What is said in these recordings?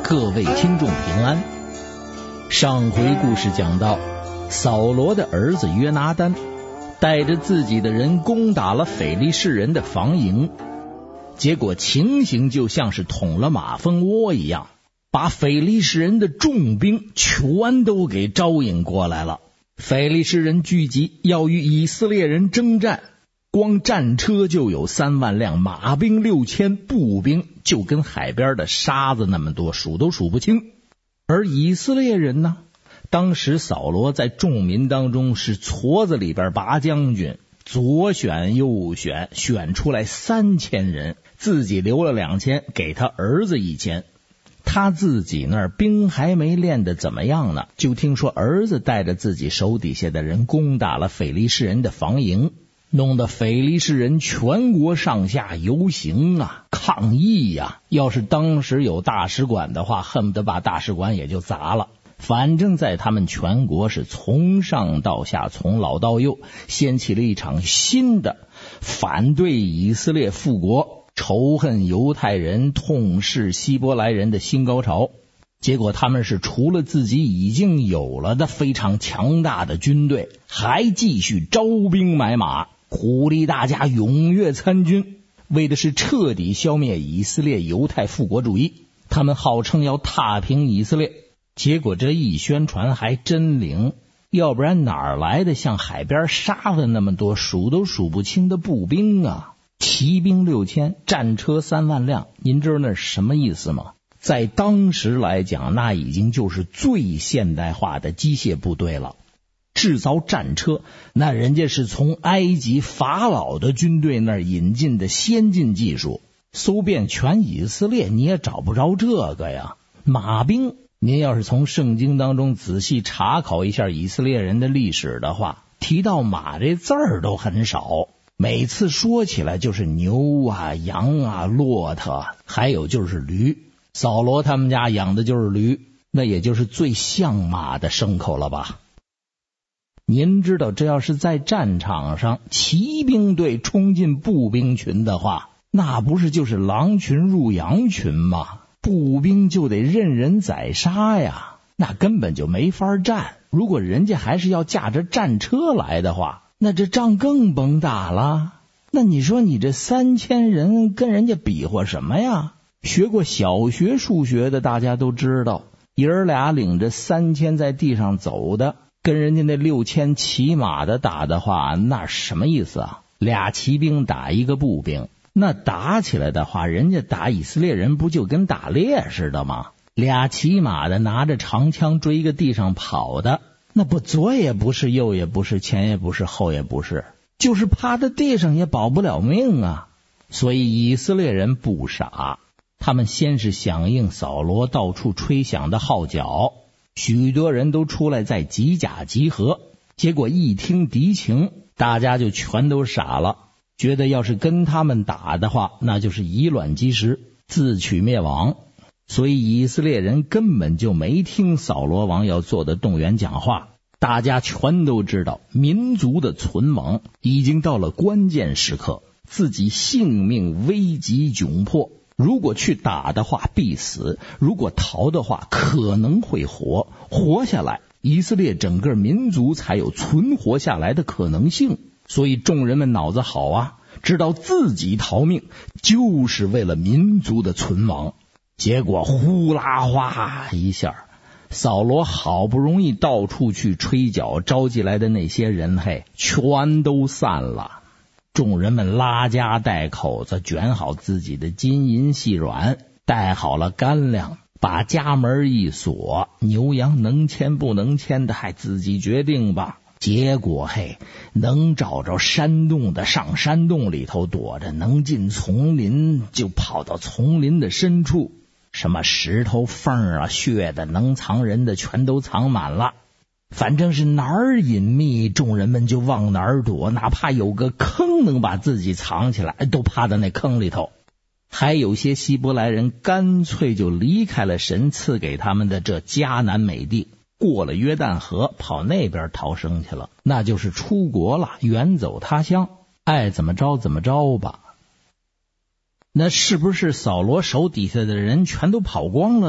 各位听众平安。上回故事讲到，扫罗的儿子约拿单带着自己的人攻打了腓利士人的防营，结果情形就像是捅了马蜂窝一样，把腓利士人的重兵全都给招引过来了。腓利士人聚集要与以色列人征战，光战车就有3万辆，马兵6000，步兵就跟海边的沙子那么多，数都数不清。而以色列人呢，当时扫罗在众民当中是矬子里边拔将军，左选右选，选出来3000人，自己留了2000，给他儿子1000。他自己那儿兵还没练得怎么样呢，就听说儿子带着自己手底下的人攻打了腓利士人的防营，弄得腓利士人全国上下游行啊，抗议啊，要是当时有大使馆的话，恨不得把大使馆也就砸了。反正在他们全国是从上到下，从老到幼，掀起了一场新的反对以色列复国、仇恨犹太人、痛斥希伯来人的新高潮。结果他们是除了自己已经有了的非常强大的军队，还继续招兵买马，鼓励大家踊跃参军，为的是彻底消灭以色列犹太复国主义。他们号称要踏平以色列，结果这一宣传还真灵，要不然哪儿来的像海边沙子那么多数都数不清的步兵啊？骑兵6000，战车3万辆，您知道那是什么意思吗？在当时来讲，那已经就是最现代化的机械部队了。制造战车，那人家是从埃及法老的军队那儿引进的先进技术，搜遍全以色列你也找不着这个呀。马兵，您要是从圣经当中仔细查考一下以色列人的历史的话，提到马这字儿都很少，每次说起来就是牛啊、羊啊、骆驼，还有就是驴。扫罗他们家养的就是驴，那也就是最像马的牲口了吧。您知道这要是在战场上骑兵队冲进步兵群的话，那不是就是狼群入羊群吗？步兵就得任人宰杀呀，那根本就没法战。如果人家还是要驾着战车来的话，那这仗更甭打了。那你说你这3000人跟人家比划什么呀？学过小学数学的大家都知道，爷儿俩领着3000在地上走的，跟人家那6000骑马的打的话，那什么意思啊？俩骑兵打一个步兵，那打起来的话，人家打以色列人不就跟打猎似的吗？俩骑马的拿着长枪追个地上跑的，那不左也不是，右也不是，前也不是，后也不是，就是趴在地上也保不了命啊。所以以色列人不傻，他们先是响应扫罗到处吹响的号角，许多人都出来在集甲集合。结果一听敌情，大家就全都傻了，觉得要是跟他们打的话，那就是以卵击石，自取灭亡。所以以色列人根本就没听扫罗王要做的动员讲话，大家全都知道民族的存亡已经到了关键时刻，自己性命危急窘迫，如果去打的话必死，如果逃的话可能会活，活下来以色列整个民族才有存活下来的可能性。所以众人们脑子好啊，知道自己逃命就是为了民族的存亡。结果呼啦哗一下，扫罗好不容易到处去吹角召集来的那些人，嘿，全都散了。众人们拉家带口子，卷好自己的金银细软，带好了干粮，把家门一锁，牛羊能牵不能牵的还自己决定吧。结果嘿，能找着山洞的上山洞里头躲着，能进丛林就跑到丛林的深处，什么石头缝啊、穴的能藏人的全都藏满了。反正是哪儿隐秘，众人们就往哪儿躲，哪怕有个坑能把自己藏起来，都趴在那坑里头。还有些希伯来人干脆就离开了神赐给他们的这迦南美地，过了约旦河跑那边逃生去了，那就是出国了，远走他乡，爱怎么着怎么着吧。那是不是扫罗手底下的人全都跑光了呢？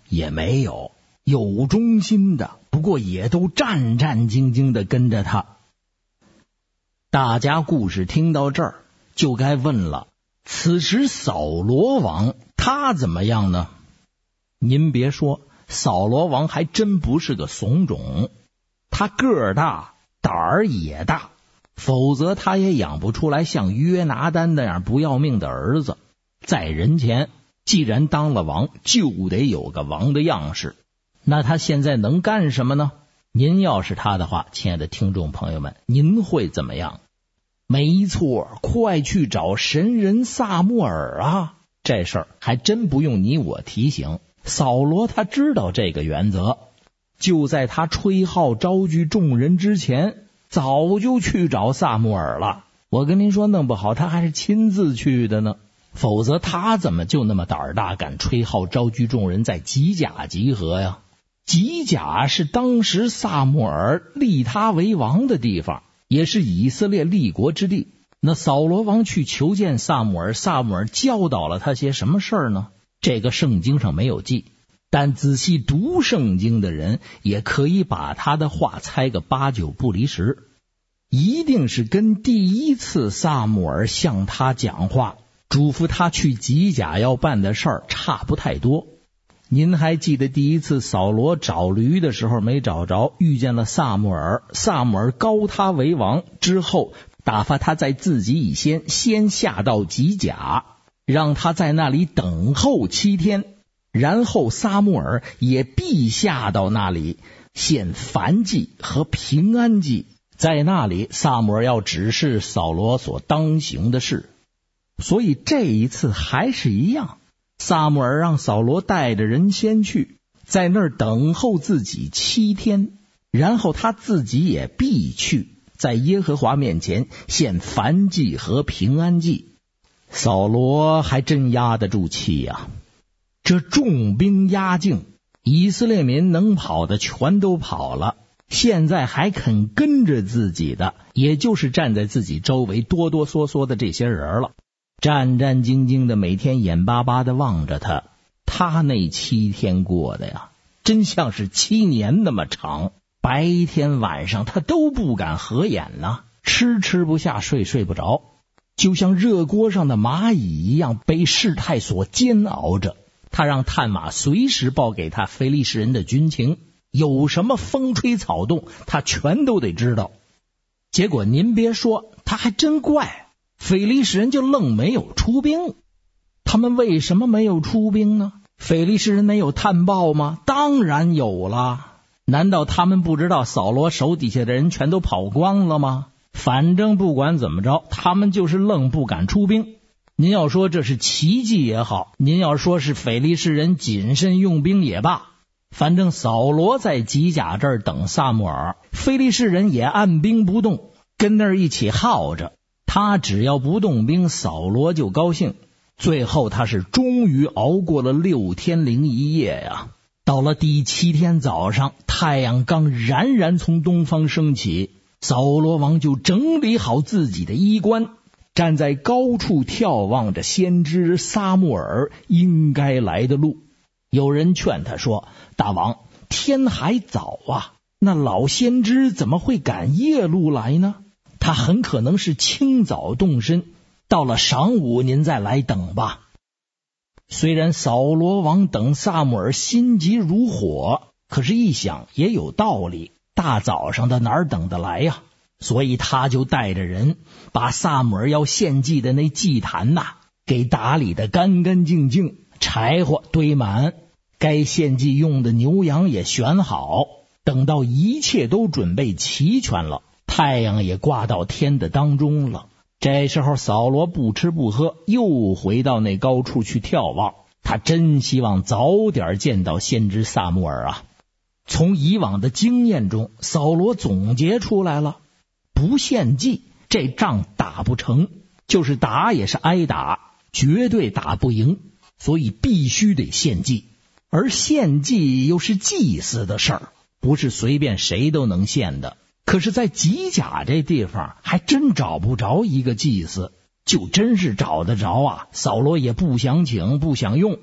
也没有，有忠心的，不过也都战战兢兢的跟着他。大家故事听到这儿，就该问了，此时扫罗王他怎么样呢？您别说，扫罗王还真不是个怂种，他个儿大，胆儿也大，否则他也养不出来像约拿单那样不要命的儿子。在人前，既然当了王，就得有个王的样式。那他现在能干什么呢？您要是他的话，亲爱的听众朋友们，您会怎么样？没错，快去找神人撒母耳啊！这事儿还真不用你我提醒，扫罗他知道这个原则，就在他吹号招聚众人之前，早就去找撒母耳了。我跟您说，弄不好他还是亲自去的呢，否则他怎么就那么胆儿大，敢吹号招聚众人在吉甲集合呀？吉甲是当时撒母耳立他为王的地方，也是以色列立国之地。那扫罗王去求见撒母耳，撒母耳教导了他些什么事儿呢？这个圣经上没有记，但仔细读圣经的人也可以把他的话猜个8、9不离10，一定是跟第一次撒母耳向他讲话嘱咐他去吉甲要办的事儿差不太多。您还记得第一次扫罗找驴的时候没找着，遇见了撒母耳，撒母耳膏他为王之后，打发他在自己以先下到吉甲，让他在那里等候7天，然后撒母耳也必下到那里献燔祭和平安祭，在那里撒母耳要指示扫罗所当行的事。所以这一次还是一样，撒母耳让扫罗带着人先去，在那儿等候自己7天，然后他自己也必去，在耶和华面前献燔祭和平安祭。扫罗还真压得住气呀！这重兵压境，以色列民能跑的全都跑了，现在还肯跟着自己的，也就是站在自己周围哆哆嗦嗦的这些人了。战战兢兢的，每天眼巴巴的望着他，他那7天过的呀，真像是7年那么长，白天晚上他都不敢合眼呐，吃不下，睡不着，就像热锅上的蚂蚁一样被事态所煎熬着。他让探马随时报给他非利士人的军情，有什么风吹草动他全都得知道。结果您别说，他还真怪，非利士人就愣没有出兵。他们为什么没有出兵呢？非利士人没有探报吗？当然有了。难道他们不知道扫罗手底下的人全都跑光了吗？反正不管怎么着，他们就是愣不敢出兵。您要说这是奇迹也好，您要说是非利士人谨慎用兵也罢，反正扫罗在吉甲这儿等撒母耳，非利士人也按兵不动，跟那儿一起耗着。他只要不动兵，扫罗就高兴。最后他是终于熬过了6天01夜呀。到了第7天早上，太阳刚冉冉从东方升起，扫罗王就整理好自己的衣冠，站在高处眺望着先知撒母耳应该来的路。有人劝他说，大王，天还早啊，那老先知怎么会赶夜路来呢？他很可能是清早动身，到了晌午您再来等吧。虽然扫罗王等撒母耳心急如火，可是一想也有道理，大早上的哪儿等得来呀？所以他就带着人把撒母耳要献祭的那祭坛给打理得干干净净，柴火堆满，该献祭用的牛羊也选好。等到一切都准备齐全了，太阳也挂到天的当中了。这时候扫罗不吃不喝，又回到那高处去眺望。他真希望早点见到先知撒母耳啊！从以往的经验中，扫罗总结出来了，不献祭这仗打不成，就是打也是挨打，绝对打不赢，所以必须得献祭。而献祭又是祭祀的事儿，不是随便谁都能献的。可是在吉甲这地方还真找不着一个祭司，就真是找得着啊，扫罗也不想请不想用。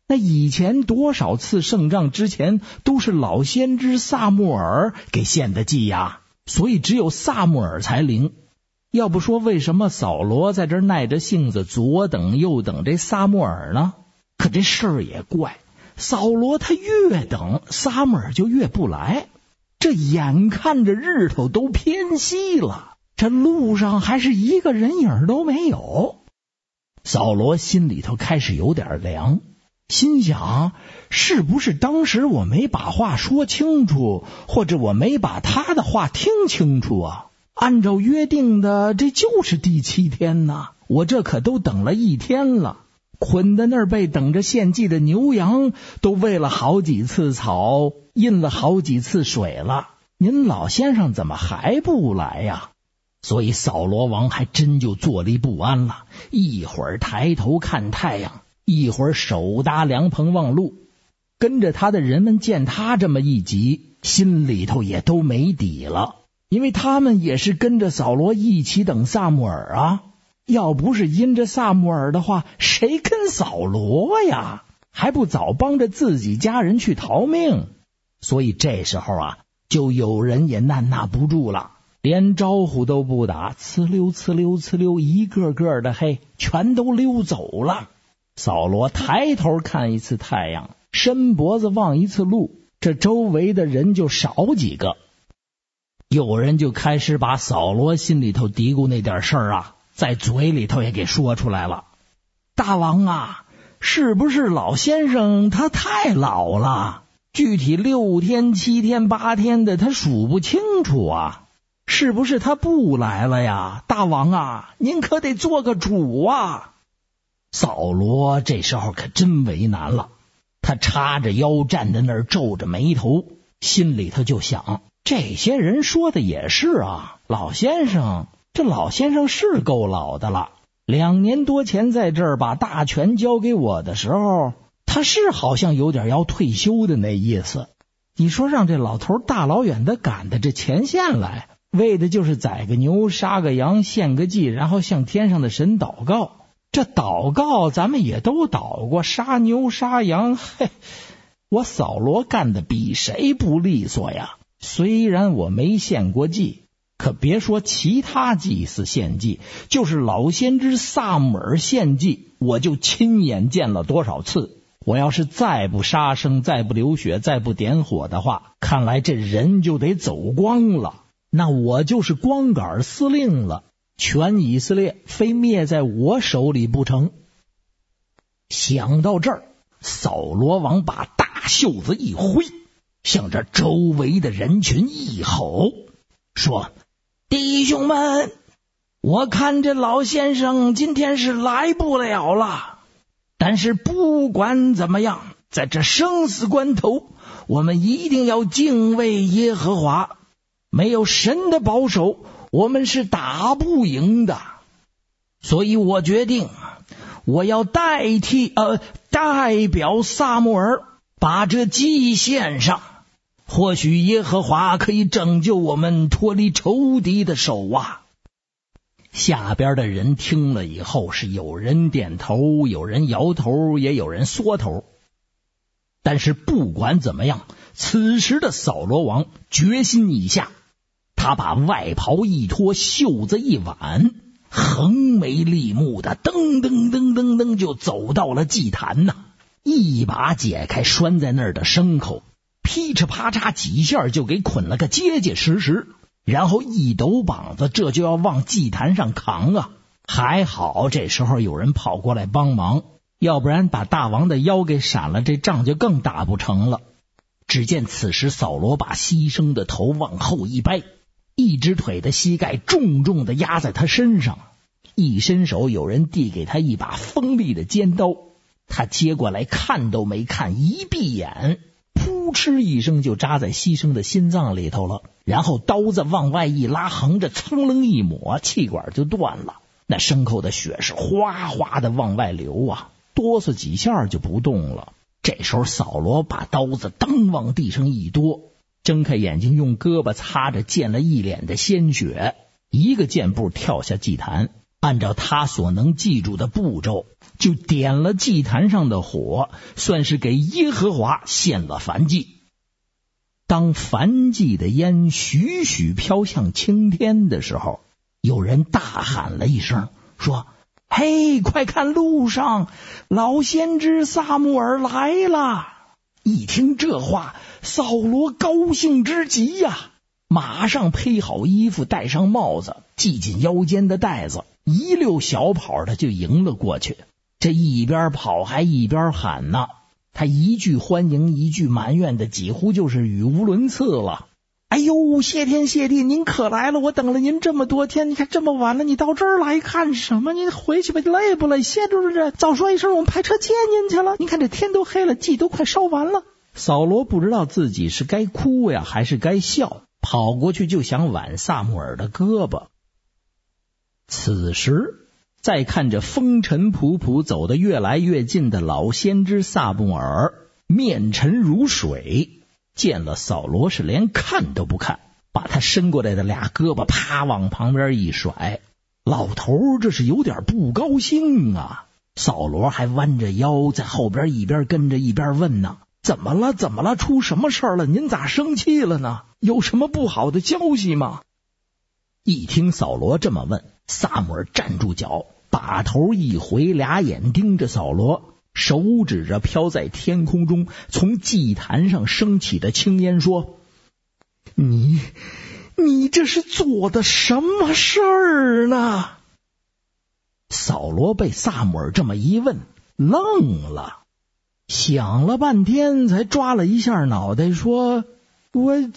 那以前多少次胜仗之前都是老先知萨穆尔给献的祭呀，所以只有萨穆尔才灵。要不说为什么扫罗在这耐着性子左等右等这撒母耳呢？可这事儿也怪，扫罗他越等撒母耳就越不来，这眼看着日头都偏西了，这路上还是一个人影都没有。扫罗心里头开始有点凉，心想是不是当时我没把话说清楚，或者我没把他的话听清楚啊？按照约定的，这就是第7天呢，我这可都等了1天了，捆在那儿被等着献祭的牛羊都喂了好几次草，饮了好几次水了，您老先生怎么还不来呀？所以扫罗王还真就坐立不安了，一会儿抬头看太阳，一会儿手搭凉棚望路。跟着他的人们见他这么一急，心里头也都没底了，因为他们也是跟着扫罗一起等撒母耳啊，要不是因着撒母耳的话，谁跟扫罗呀？还不早帮着自己家人去逃命？所以这时候啊，就有人也按捺不住了，连招呼都不打，呲溜呲溜呲溜，一个个的全都溜走了。扫罗抬头看一次太阳，伸脖子望一次路，这周围的人就少几个。有人就开始把扫罗心里头嘀咕那点事儿啊，在嘴里头也给说出来了。大王啊，是不是老先生他太老了？具体6天、7天、8天的他数不清楚啊，是不是他不来了呀？大王啊，您可得做个主啊！扫罗这时候可真为难了，他叉着腰站在那儿，皱着眉头，心里头就想，这些人说的也是啊，老先生是够老的了，2年多前在这儿把大权交给我的时候，他是好像有点要退休的那意思。你说让这老头大老远的赶到这前线来，为的就是宰个牛杀个羊献个祭，然后向天上的神祷告。这祷告咱们也都祷过，杀牛杀羊，我扫罗干的比谁不利索呀？虽然我没献过祭，可别说其他祭司献祭，就是老先知撒母耳献祭，我就亲眼见了多少次。我要是再不杀生，再不流血，再不点火的话，看来这人就得走光了，那我就是光杆司令了，全以色列非灭在我手里不成。想到这儿，扫罗王把大袖子一挥，向这周围的人群一吼，说：弟兄们，我看这老先生今天是来不了了，但是不管怎么样，在这生死关头，我们一定要敬畏耶和华，没有神的保守，我们是打不赢的。所以我决定，我要代表撒母耳把这祭献上，或许耶和华可以拯救我们脱离仇敌的手啊。下边的人听了以后，是有人点头，有人摇头，也有人缩头。但是不管怎么样，此时的扫罗王决心已下，他把外袍一脱，袖子一挽，横眉立目的噔噔噔噔噔就走到了祭坛呐，一把解开拴在那儿的牲口，噼哧啪嚓几下就给捆了个结结实实，然后一抖膀子，这就要往祭坛上扛啊！还好这时候有人跑过来帮忙，要不然把大王的腰给闪了，这仗就更打不成了。只见此时扫罗把牺牲的头往后一掰，一只腿的膝盖重重的压在他身上，一伸手，有人递给他一把锋利的尖刀，他接过来看都没看，一闭眼，扑哧一声就扎在牺牲的心脏里头了，然后刀子往外一拉，横着噌楞一抹，气管就断了，那牲口的血是哗哗的往外流啊，哆嗦几下就不动了。这时候扫罗把刀子噔往地上一剁，睁开眼睛，用胳膊擦着溅了一脸的鲜血，一个箭步跳下祭坛， 按照他所能记住的步骤，就点了祭坛上的火，算是给耶和华献了燔祭。当燔祭的烟徐徐飘向青天的时候，有人大喊了一声，说：嘿，快看路上，老先知撒母耳来了！一听这话，扫罗高兴之极呀，马上披好衣服，戴上帽子，系紧腰间的带子，一溜小跑的就迎了过去。这一边跑还一边喊呢，他一句欢迎一句埋怨的，几乎就是语无伦次了。哎呦，谢天谢地，您可来了，我等了您这么多天，你看这么晚了，你到这儿来干什么？您回去吧，累不累？歇着着，早说一声，我们派车接您去了。您看这天都黑了，祭都快烧完了。扫罗不知道自己是该哭呀还是该笑，跑过去就想挽撒母耳的胳膊。此时再看着风尘仆仆走得越来越近的老先知撒母耳，面沉如水，见了扫罗是连看都不看，把他伸过来的俩胳膊啪往旁边一甩。老头这是有点不高兴啊。扫罗还弯着腰在后边一边跟着一边问呢，怎么了怎么了，出什么事了？您咋生气了呢？有什么不好的消息吗？一听扫罗这么问，撒母耳站住脚，把头一回，俩眼盯着扫罗，手指着飘在天空中从祭坛上升起的青烟说：你这是做的什么事儿呢？扫罗被撒母耳这么一问，愣了，想了半天才抓了一下脑袋说：因为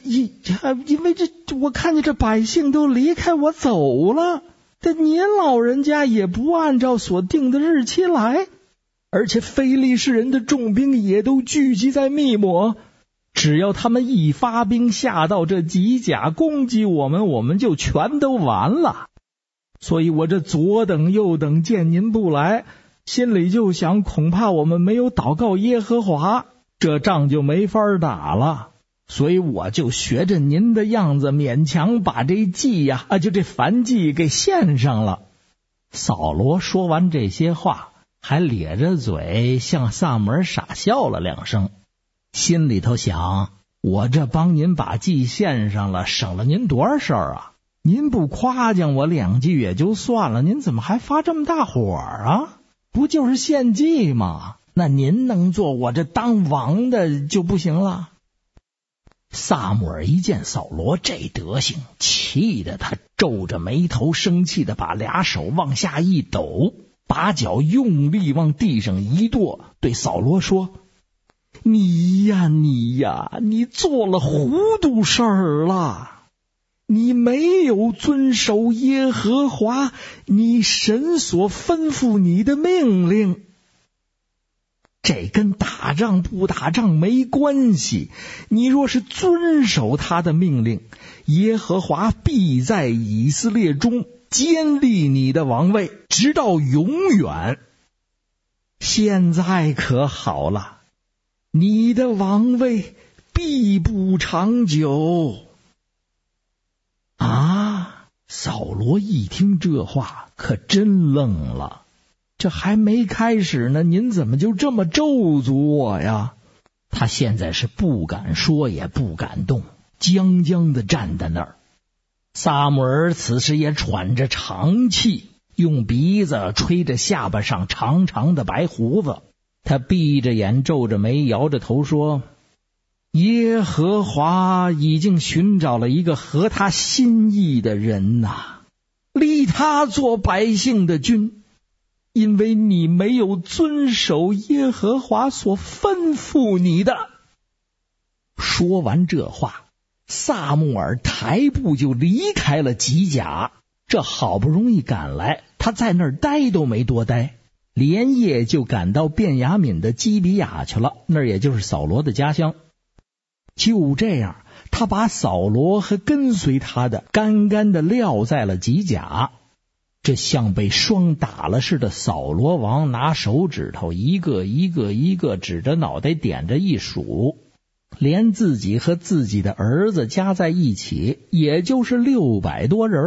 我看见这百姓都离开我走了，但您老人家也不按照所定的日期来，而且非利士人的重兵也都聚集在密抹，只要他们一发兵下到这吉甲攻击我们，我们就全都完了。所以我这左等右等见您不来，心里就想，恐怕我们没有祷告耶和华，这仗就没法打了。所以我就学着您的样子，勉强把这祭呀，就这燔祭给献上了。扫罗说完这些话，还咧着嘴向撒母耳傻笑了两声，心里头想，我这帮您把祭献上了，省了您多少事儿啊？您不夸奖我两句也就算了，您怎么还发这么大火啊？不就是献祭吗？那您能做我这当王的就不行了？撒母耳一见扫罗这德行，气得他皱着眉头，生气的把俩手往下一抖，把脚用力往地上一跺，对扫罗说：你呀，你做了糊涂事儿了，你没有遵守耶和华你神所吩咐你的命令。这跟打仗不打仗没关系，你若是遵守他的命令，耶和华必在以色列中坚立你的王位，直到永远。现在可好了，你的王位必不长久。扫罗一听这话可真愣了，这还没开始呢，您怎么就这么咒诅我呀？他现在是不敢说也不敢动，僵僵的站在那儿。撒母耳此时也喘着长气，用鼻子吹着下巴上长长的白胡子，他闭着眼皱着眉摇着头说：耶和华已经寻找了一个合他心意的人呐，立他做百姓的君，因为你没有遵守耶和华所吩咐你的。说完这话，撒母耳抬步就离开了吉甲。这好不容易赶来，他在那儿待都没多待，连夜就赶到便雅悯的基比亚去了，那儿也就是扫罗的家乡。就这样，他把扫罗和跟随他的干干的撂在了吉甲。这像被霜打了似的，扫罗王拿手指头一个指着脑袋点着一数，连自己和自己的儿子加在一起也就是600多人。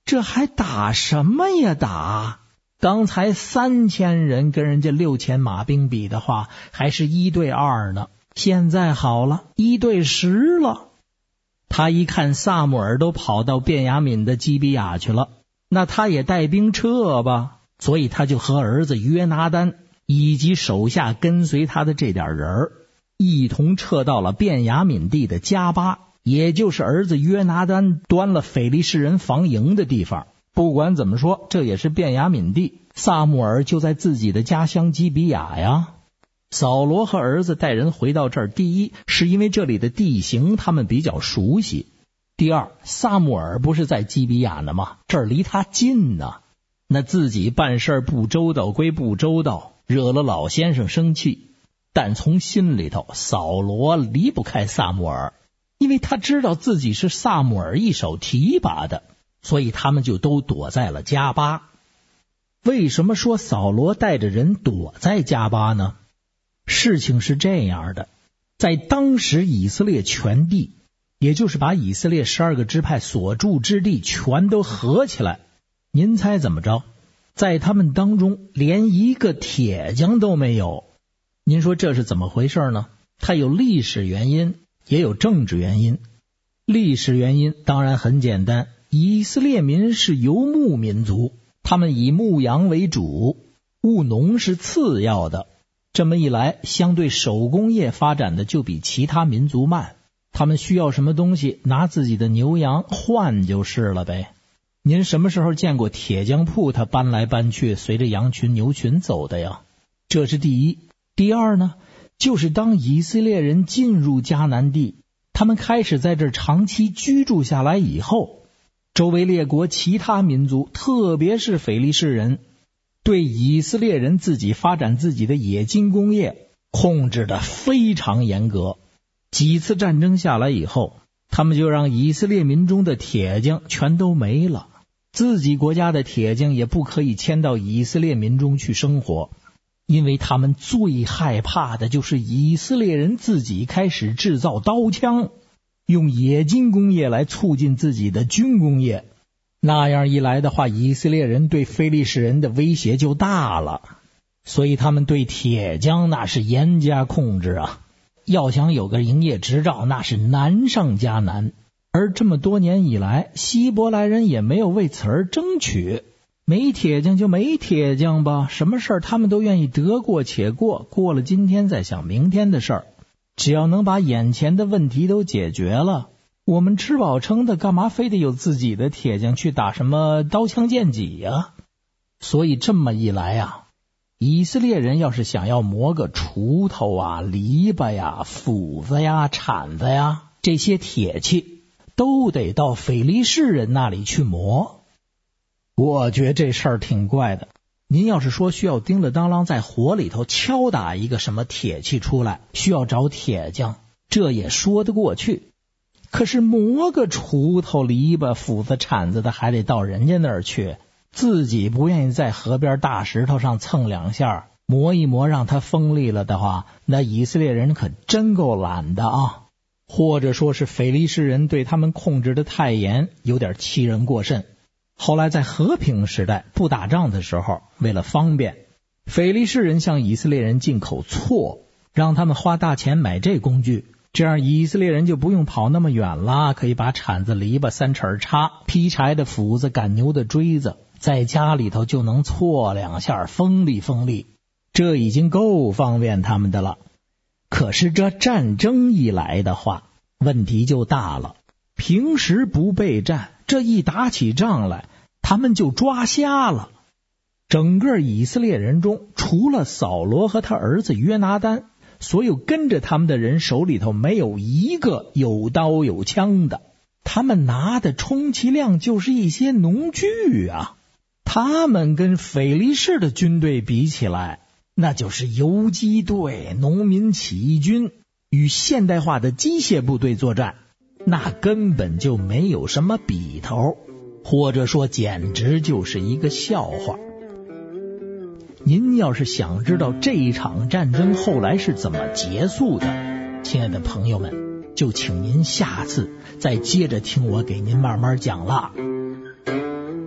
这还打什么呀打？刚才3000人跟人家6000马兵比的话，还是1对2呢。现在好了，1对10了。他一看撒母耳都跑到便雅悯的基比亚去了，那他也带兵撤吧，所以他就和儿子约拿单以及手下跟随他的这点人一同撤到了便雅悯地的迦巴，也就是儿子约拿单端了非利士人防营的地方。不管怎么说，这也是便雅悯地，撒母耳就在自己的家乡基比亚呀。扫罗和儿子带人回到这儿，第一是因为这里的地形他们比较熟悉，第二，撒母耳不是在基比亚呢吗？这儿离他近呢。那自己办事不周到归不周到，惹了老先生生气，但从心里头扫罗离不开撒母耳，因为他知道自己是撒母耳一手提拔的，所以他们就都躲在了迦巴。为什么说扫罗带着人躲在迦巴呢？事情是这样的，在当时以色列全地，也就是把以色列12个支派所住之地全都合起来，您猜怎么着？在他们当中连一个铁匠都没有。您说这是怎么回事呢？它有历史原因，也有政治原因。历史原因当然很简单，以色列民是游牧民族，他们以牧羊为主，务农是次要的。这么一来，相对手工业发展的就比其他民族慢，他们需要什么东西，拿自己的牛羊换就是了呗。您什么时候见过铁匠铺他搬来搬去随着羊群牛群走的呀？这是第一。第二呢，就是当以色列人进入迦南地，他们开始在这儿长期居住下来以后，周围列国其他民族，特别是非利士人，对以色列人自己发展自己的冶金工业控制得非常严格。几次战争下来以后，他们就让以色列民中的铁匠全都没了，自己国家的铁匠也不可以迁到以色列民中去生活，因为他们最害怕的就是以色列人自己开始制造刀枪，用冶金工业来促进自己的军工业。那样一来的话，以色列人对非利士人的威胁就大了，所以他们对铁匠那是严加控制啊。要想有个营业执照，那是难上加难。而这么多年以来，希伯来人也没有为此而争取，没铁匠就没铁匠吧，什么事儿他们都愿意得过且过，过了今天再想明天的事儿，只要能把眼前的问题都解决了，我们吃饱撑的，干嘛非得有自己的铁匠去打什么刀枪剑戟呀？所以这么一来啊，以色列人要是想要磨个锄头啊、篱笆呀、斧子呀、铲子呀，这些铁器都得到非利士人那里去磨。我觉得这事儿挺怪的。您要是说需要叮了当啷在火里头敲打一个什么铁器出来，需要找铁匠，这也说得过去。可是磨个锄头、篱笆、斧子、铲子的还得到人家那儿去，自己不愿意在河边大石头上蹭2下，磨一磨让它锋利了的话，那以色列人可真够懒的啊。或者说是非利士人对他们控制的太严，有点欺人过甚。后来在和平时代不打仗的时候，为了方便，非利士人向以色列人进口锉，让他们花大钱买这工具，这样以色列人就不用跑那么远了，可以把铲子、篱笆、3齿叉、劈柴的斧子、赶牛的锥子，在家里头就能锉2下，锋利锋利，这已经够方便他们的了。可是这战争一来的话，问题就大了。平时不备战，这一打起仗来，他们就抓瞎了。整个以色列人中，除了扫罗和他儿子约拿单，所有跟着他们的人手里头没有一个有刀有枪的，他们拿的充其量就是一些农具啊。他们跟非利士的军队比起来，那就是游击队、农民起义军与现代化的机械部队作战，那根本就没有什么比头，或者说简直就是一个笑话。您要是想知道这一场战争后来是怎么结束的，亲爱的朋友们，就请您下次再接着听我给您慢慢讲了。